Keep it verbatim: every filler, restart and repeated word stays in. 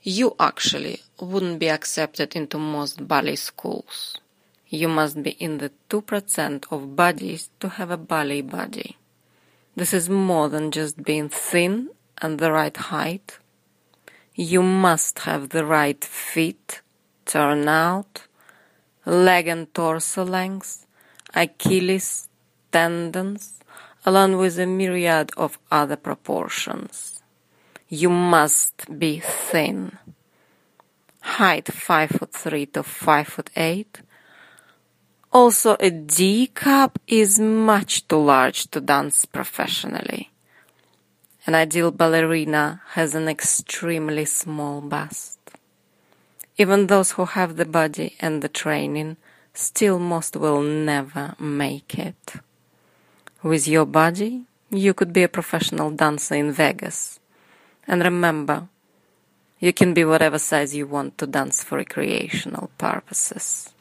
you actually wouldn't be accepted into most ballet schools. You must be in the two percent of bodies to have a ballet body. This is more than just being thin and the right height. You must have the right feet, turnout, leg and torso length, Achilles tendons, along with a myriad of other proportions. You must be thin. Height five foot three to five foot eight. Also, a D cup is much too large to dance professionally. An ideal ballerina has an extremely small bust. Even those who have the body and the training, still most will never make it. With your body, you could be a professional dancer in Vegas. And remember, you can be whatever size you want to dance for recreational purposes.